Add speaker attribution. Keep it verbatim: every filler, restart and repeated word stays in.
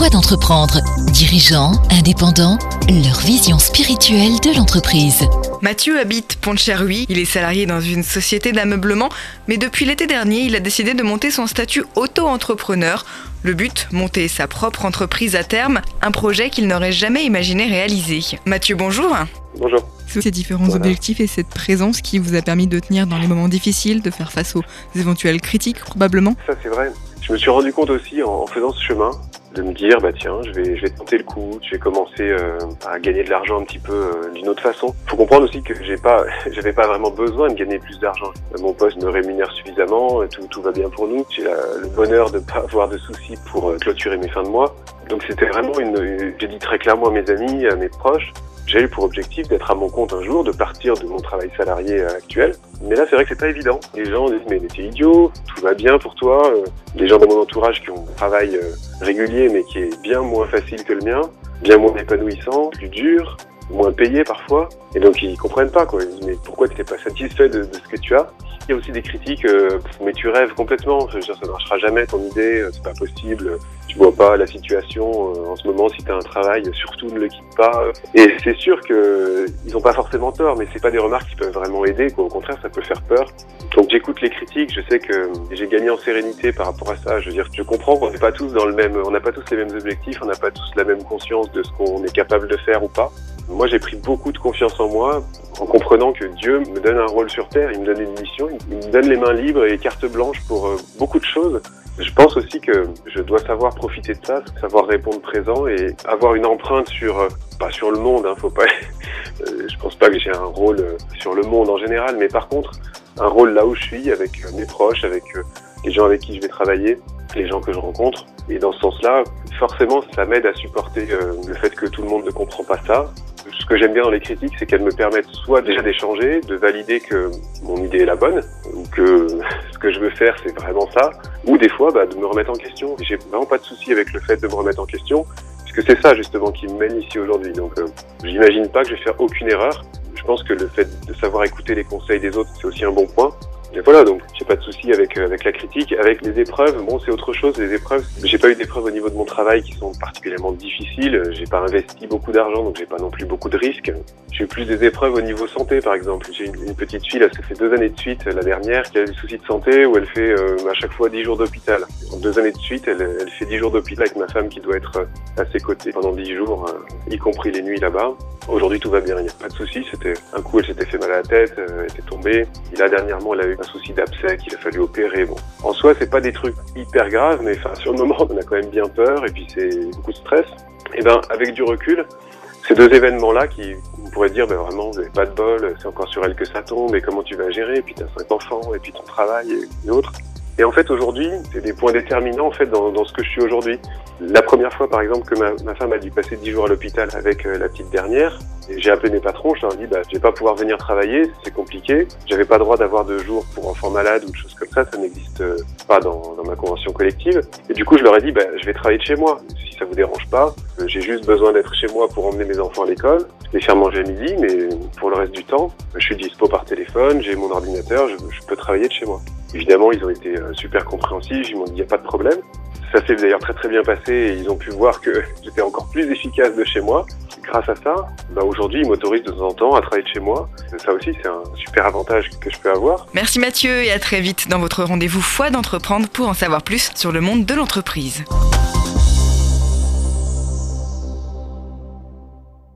Speaker 1: Foi d'entreprendre. Dirigeants, indépendants, leur vision spirituelle de l'entreprise.
Speaker 2: Mathieu habite Pont-de-Cherruy. Il est salarié dans une société d'ameublement, mais depuis l'été dernier, il a décidé de monter son statut auto-entrepreneur. Le but, monter sa propre entreprise à terme, un projet qu'il n'aurait jamais imaginé réaliser. Mathieu, bonjour.
Speaker 3: Bonjour.
Speaker 2: Ces différents
Speaker 3: Voilà.
Speaker 2: objectifs et cette présence qui vous a permis de tenir dans les moments difficiles, de faire face aux éventuelles critiques probablement.
Speaker 3: Ça c'est vrai. Je me suis rendu compte aussi en, en faisant ce chemin de me dire bah tiens je vais je vais tenter le coup, je vais commencer euh, à gagner de l'argent un petit peu euh, d'une autre façon. Faut comprendre aussi que j'ai pas j'avais pas vraiment besoin de gagner plus d'argent. Mon poste me rémunère suffisamment, tout tout va bien pour nous. J'ai la, le bonheur de pas avoir de soucis pour euh, clôturer mes fins de mois. Donc c'était vraiment une, une j'ai dit très clairement à mes amis, à mes proches. J'ai eu pour objectif d'être à mon compte un jour, de partir de mon travail salarié actuel. Mais là, c'est vrai que c'est pas évident. Les gens disent, mais t'es idiot, tout va bien pour toi. Les gens de mon entourage qui ont un travail régulier, mais qui est bien moins facile que le mien, bien moins épanouissant, plus dur, moins payé parfois. Et donc, ils comprennent pas, quoi. Ils disent, mais pourquoi tu n'es pas satisfait de, de ce que tu as? Il y a aussi des critiques, euh, mais tu rêves complètement. Je veux dire, ça ne marchera jamais, ton idée, c'est pas possible. Tu vois pas la situation euh, en ce moment, si tu as un travail, surtout ne le quitte pas. Et c'est sûr que ils ont pas forcément tort, mais c'est pas des remarques qui peuvent vraiment aider, quoi. Au contraire, ça peut faire peur. Donc j'écoute les critiques, je sais que j'ai gagné en sérénité par rapport à ça. Je veux dire, je comprends qu'on n'est pas tous dans le même, on n'a pas tous les mêmes objectifs, on n'a pas tous la même conscience de ce qu'on est capable de faire ou pas. Moi, j'ai pris beaucoup de confiance en moi en comprenant que Dieu me donne un rôle sur terre, il me donne une mission, il me donne les mains libres et carte blanche pour euh, beaucoup de choses. Je pense aussi que je dois savoir profiter de ça, savoir répondre présent et avoir une empreinte sur, euh, pas sur le monde, hein, faut pas, euh, je pense pas que j'ai un rôle euh, sur le monde en général, mais par contre, un rôle là où je suis, avec euh, mes proches, avec euh, les gens avec qui je vais travailler, les gens que je rencontre. Et dans ce sens-là, forcément, ça m'aide à supporter euh, le fait que tout le monde ne comprend pas ça. Ce que j'aime bien dans les critiques, c'est qu'elles me permettent soit déjà d'échanger, de valider que mon idée est la bonne, ou que ce que je veux faire, c'est vraiment ça, ou des fois, bah, de me remettre en question. J'ai vraiment pas de souci avec le fait de me remettre en question, puisque c'est ça, justement, qui me mène ici aujourd'hui. Donc, euh, j'imagine pas que je vais faire aucune erreur. Je pense que le fait de savoir écouter les conseils des autres, c'est aussi un bon point. Et voilà, donc j'ai pas de souci avec euh, avec la critique, avec les épreuves. Bon, c'est autre chose. Les épreuves, j'ai pas eu d'épreuves au niveau de mon travail qui sont particulièrement difficiles. J'ai pas investi beaucoup d'argent, donc j'ai pas non plus beaucoup de risques. J'ai eu plus des épreuves au niveau santé, par exemple. J'ai une, une petite fille, là, ça fait deux années de suite, la dernière, qui a des soucis de santé où elle fait euh, à chaque fois dix jours d'hôpital. En deux années de suite, elle, elle fait dix jours d'hôpital avec ma femme qui doit être à ses côtés pendant dix jours, euh, y compris les nuits là-bas. Aujourd'hui, tout va bien, il n'y a pas de souci. C'était un coup, elle s'était fait mal à la tête, euh, elle était tombée. Et là, dernièrement, elle a eu un souci d'abcès qu'il a fallu opérer. Bon, en soi, c'est pas des trucs hyper graves, mais enfin, sur le moment, on a quand même bien peur et puis c'est beaucoup de stress. Et ben, avec du recul, ces deux événements-là qui, on pourrait dire, ben vraiment, vous n'avez pas de bol, c'est encore sur elle que ça tombe, et comment tu vas gérer, et puis t'as cinq enfants, et puis ton travail, et, et autres. Et en fait, aujourd'hui, c'est des points déterminants, en fait, dans, dans ce que je suis aujourd'hui. La première fois, par exemple, que ma, ma femme a dû passer dix jours à l'hôpital avec euh, la petite dernière, et j'ai appelé mes patrons, je leur ai dit, bah, je vais pas pouvoir venir travailler, c'est compliqué. J'avais pas droit d'avoir de jours pour enfants malades ou de choses comme ça, ça n'existe euh, pas dans, dans ma convention collective. Et du coup, je leur ai dit, bah, je vais travailler de chez moi. Si ça vous dérange pas, euh, j'ai juste besoin d'être chez moi pour emmener mes enfants à l'école, les faire manger à midi, mais pour le reste du temps, je suis dispo par téléphone, j'ai mon ordinateur, je, je peux travailler de chez moi. Évidemment, ils ont été super compréhensifs, ils m'ont dit il n'y a pas de problème. Ça s'est d'ailleurs très très bien passé et ils ont pu voir que j'étais encore plus efficace de chez moi. Grâce à ça, bah aujourd'hui, ils m'autorisent de temps en temps à travailler de chez moi. Ça aussi, c'est un super avantage que je peux avoir.
Speaker 2: Merci Mathieu et à très vite dans votre rendez-vous Foi d'entreprendre pour en savoir plus sur le monde de l'entreprise.